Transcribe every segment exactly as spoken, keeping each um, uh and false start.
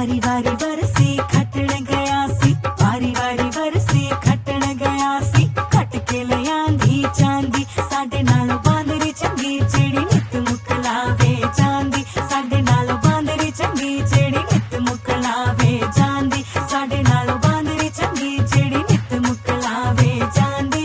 वारी वारी बरसी खटण गया सी, वारी वारी बरसी खटण गया सी। खट के ले आंधी चांदी साडे नालों बांदरी चंगी, जेड़ी नित मुकलावे चांदी। साडे नालों बांदरी चंगी, जेड़ी नित मुकलावे चांदी। साडे नालों बांदरी चंगी, जेड़ी नित मुकलावे चांदी।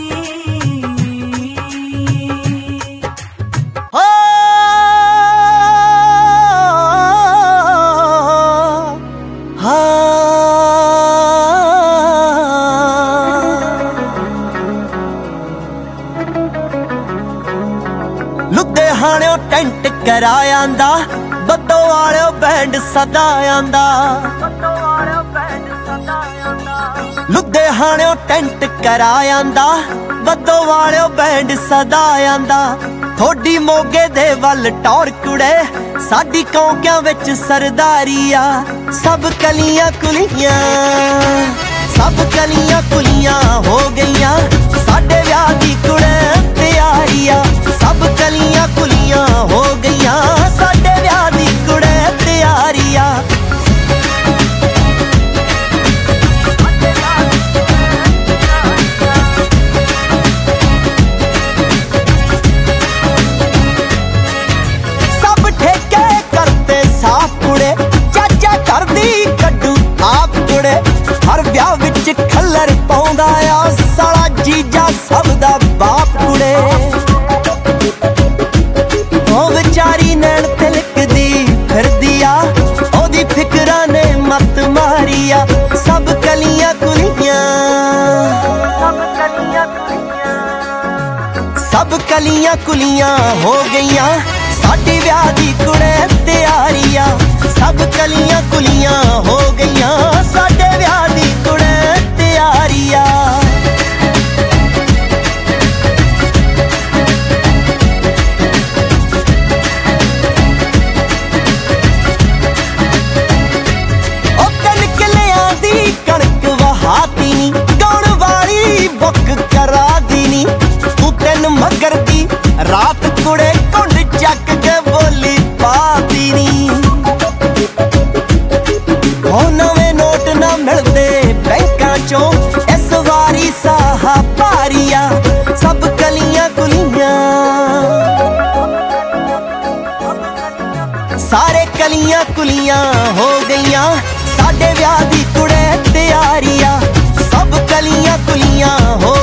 लुधियाणों टेंट करायांदा, बद्दो वालों बैंड सदा आंदा। लुधियाणों टेंट करायांदा, बद्दो वालों बैंड सदा आंदा। थोड़ी मोगे दे वल टौर कुड़े, साडी कौंकियां विच सरदारी आ। सब कलियां कुलियां सब कलियां कुलियां हो गईयां, साडे व्याह दी कुड़े तैयारी आ। सब कलियां कुलियां हो गईयां, साडे व्याह दी कुड़े तैयारी आ। सब ठेके करते साफ कुड़े, चाचा करदी कड्डू आप कुड़े। हर व्याह विच खल्लर पाउंदा आ, साला जीजा सब दा बाप कुड़े। ओ विचारी नैन तिलकदी फिरदी आ, ओदी फिकरा ने मत मारी आ। सब कलियां कुलियां सब कलियां कुलियां हो गईयां, साडी व्याह दी कुड़े तैयारी आ। सब कलियां कुलियां हो गईयां, साडे व्याह दी कुड़े तैयारी आ। कणक वहाती नी, गाउण वाली बुक करा दी नी। तू तेन मगर दी रात कुड़े कुंड चक के बोली पाती नी। ओ नवें नोट ना मिलदे बैंकां चों, इस वारी साहा भारिया। सब कलियां कुलियां सारे कलियां कुलियां हो गईयां, साडे व्याह दी कुड़े तैयारी आ। सब कलियां कुलियां हो